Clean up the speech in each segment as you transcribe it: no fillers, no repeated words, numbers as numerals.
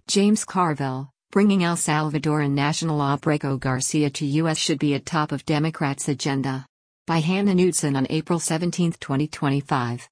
James Carville, bringing El Salvadoran national Abrego Garcia to U.S. should be at top of Democrats' agenda. By Hannah Knudsen on April 17, 2025.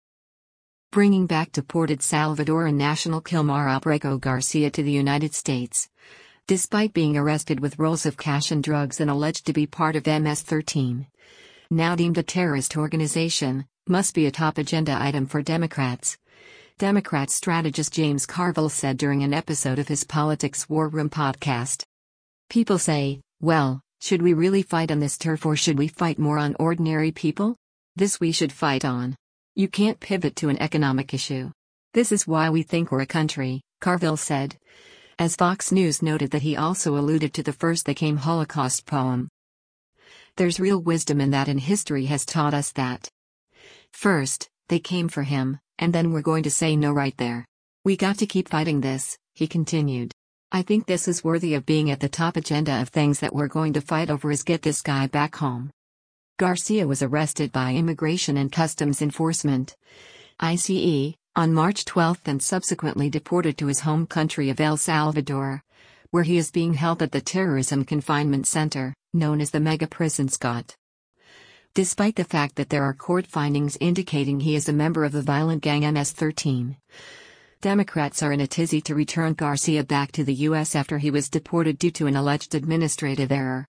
Bringing back deported Salvadoran national Kilmar Abrego Garcia to the United States. Despite being arrested with rolls of cash and drugs and alleged to be part of MS-13, now deemed a terrorist organization, must be a top agenda item for Democrats. Democrat strategist James Carville said during an episode of his Politics War Room podcast. People say, well, should we really fight on this turf or should we fight more on ordinary people? This we should fight on. You can't pivot to an economic issue. This is why we think we're a country, Carville said. As Fox News noted that he also alluded to the First They Came Holocaust poem. There's real wisdom in that, and history has taught us that. First, they came for him, and then we're going to say no right there. We got to keep fighting this, he continued. I think this is worthy of being at the top agenda of things that we're going to fight over is get this guy back home. Garcia was arrested by Immigration and Customs Enforcement, ICE, on March 12 and subsequently deported to his home country of El Salvador, where he is being held at the Terrorism Confinement Center, known as the Mega Prison Scott. Despite the fact that there are court findings indicating he is a member of the violent gang MS-13, Democrats are in a tizzy to return Garcia back to the U.S. after he was deported due to an alleged administrative error.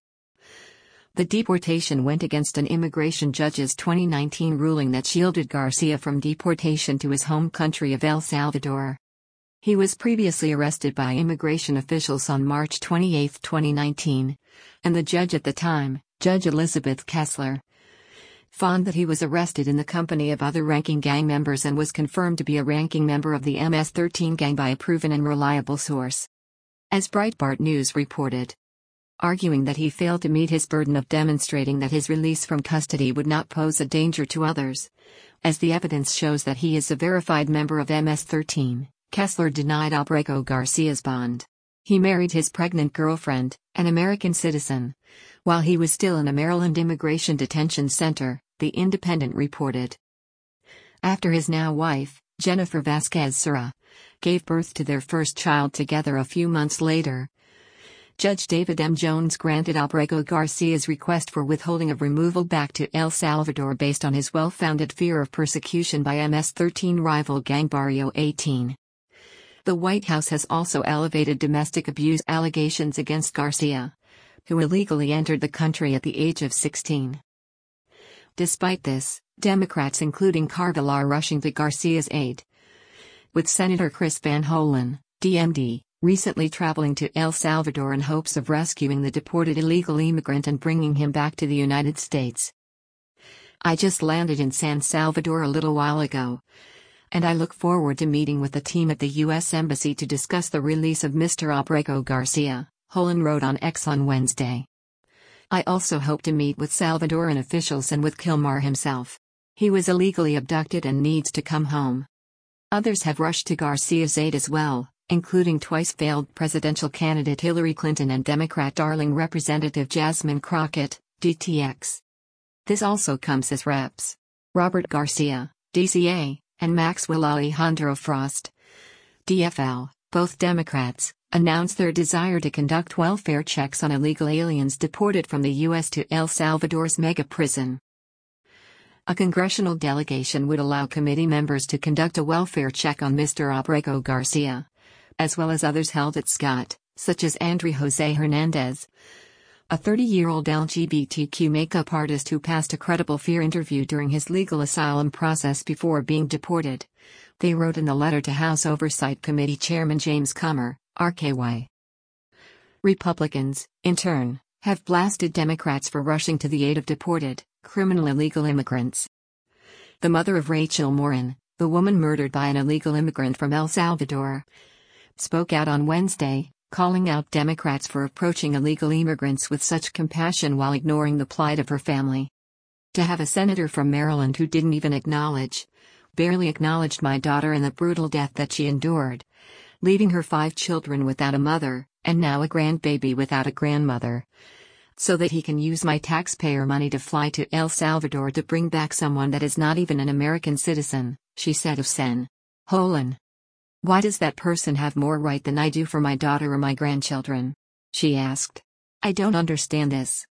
The deportation went against an immigration judge's 2019 ruling that shielded Garcia from deportation to his home country of El Salvador. He was previously arrested by immigration officials on March 28, 2019, and the judge at the time, Judge Elizabeth Kessler, found that he was arrested in the company of other ranking gang members and was confirmed to be a ranking member of the MS-13 gang by a proven and reliable source. As Breitbart News reported, arguing that he failed to meet his burden of demonstrating that his release from custody would not pose a danger to others, as the evidence shows that he is a verified member of MS-13, Kessler denied Abrego Garcia's bond. He married his pregnant girlfriend, an American citizen, while he was still in a Maryland immigration detention center, The Independent reported. After his now wife, Jennifer Vasquez Sura, gave birth to their first child together a few months later, Judge David M. Jones granted Abrego Garcia's request for withholding of removal back to El Salvador based on his well-founded fear of persecution by MS-13 rival gang Barrio 18. The White House has also elevated domestic abuse allegations against Garcia, who illegally entered the country at the age of 16. Despite this, Democrats including Carville are rushing to Garcia's aid, with Senator Chris Van Hollen, DMD, recently traveling to El Salvador in hopes of rescuing the deported illegal immigrant and bringing him back to the United States. I just landed in San Salvador a little while ago, and I look forward to meeting with the team at the U.S. Embassy to discuss the release of Mr. Abrego Garcia, Hollen wrote on X on Wednesday. I also hope to meet with Salvadoran officials and with Kilmar himself. He was illegally abducted and needs to come home. Others have rushed to Garcia's aid as well, including twice-failed presidential candidate Hillary Clinton and Democrat darling Representative Jasmine Crockett, DTX. This also comes as Reps. Robert Garcia, DCA, and Maxwell Alejandro Frost, DFL, both Democrats, announced their desire to conduct welfare checks on illegal aliens deported from the U.S. to El Salvador's mega prison. A congressional delegation would allow committee members to conduct a welfare check on Mr. Abrego Garcia, as well as others held at Scott, such as André Jose Hernandez, a 30-year-old LGBTQ makeup artist who passed a credible fear interview during his legal asylum process before being deported, they wrote in a letter to House Oversight Committee Chairman James Comer, RKY. Republicans, in turn, have blasted Democrats for rushing to the aid of deported, criminal illegal immigrants. The mother of Rachel Morin, the woman murdered by an illegal immigrant from El Salvador, spoke out on Wednesday, calling out Democrats for approaching illegal immigrants with such compassion while ignoring the plight of her family. To have a senator from Maryland who didn't even barely acknowledged my daughter and the brutal death that she endured, leaving her 5 children without a mother, and now a grandbaby without a grandmother, so that he can use my taxpayer money to fly to El Salvador to bring back someone that is not even an American citizen, she said of Sen. Hollen. Why does that person have more right than I do for my daughter or my grandchildren? She asked. I don't understand this.